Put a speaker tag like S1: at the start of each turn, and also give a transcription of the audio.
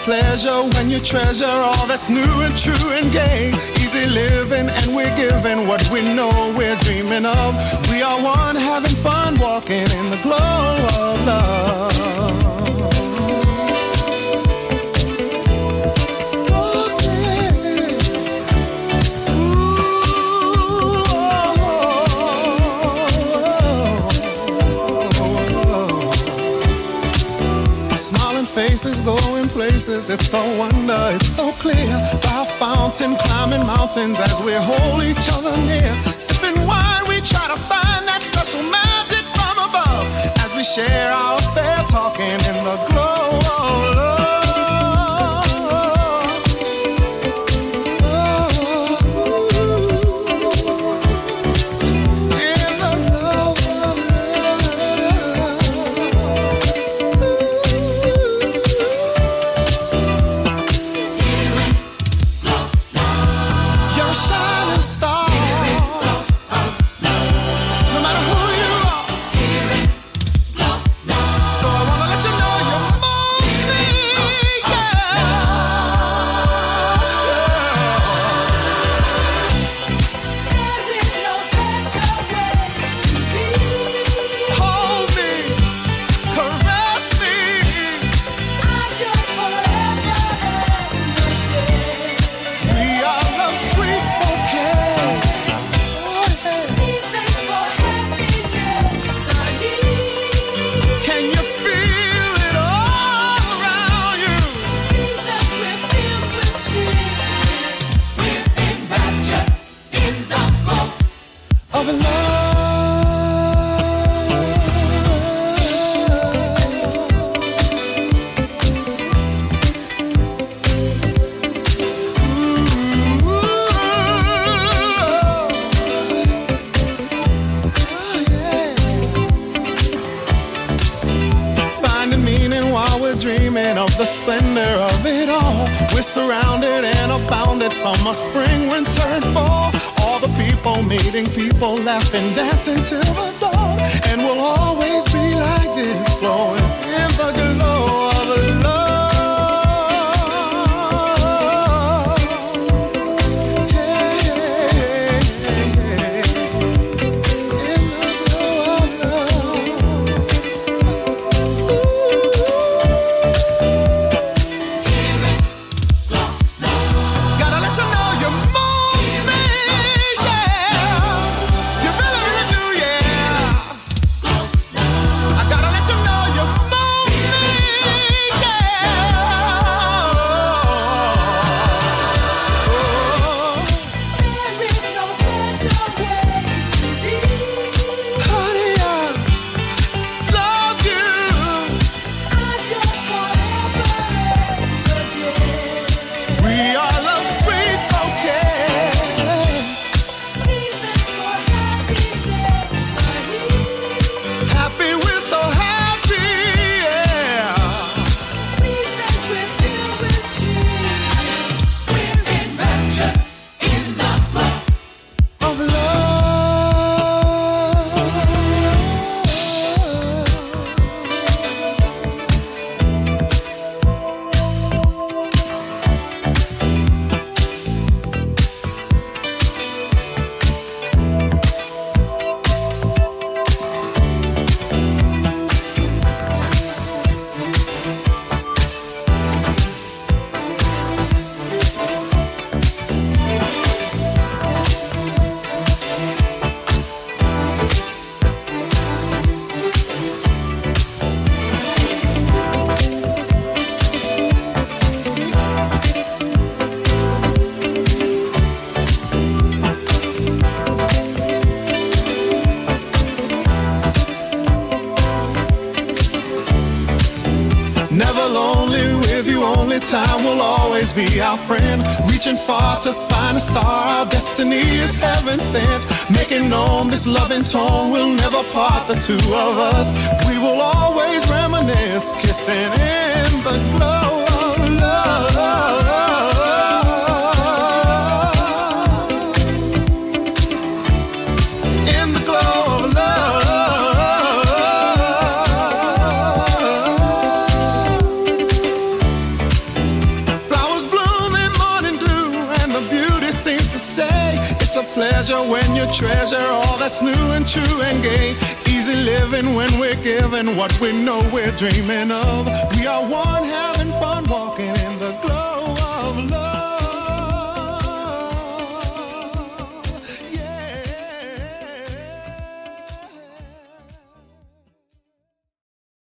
S1: pleasure when you treasure all that's new and true and gay. Easy living and we're giving what we know we're dreaming of. We are one having fun walking in the glow of love. Faces going places, it's a wonder, it's so clear. By a fountain, climbing mountains as we hold each other near. Sipping wine, we try to find that special magic from above. As we share our affair, talking in the glow of love. The splendor of it all. We're surrounded and abounded. Summer, spring, winter, and fall. All the people meeting people, laughing, dancing till the dawn. And we'll always be like this, flowing in the glow of love. Time will always be our friend. Reaching far to find a star. Our destiny is heaven sent. Making known this loving tone will never part the two of us. We will always reminisce, kissing in the glow of love. pleasure when you treasure all that's new and true and gay. Easy living when we're giving what we know we're dreaming of. We are one having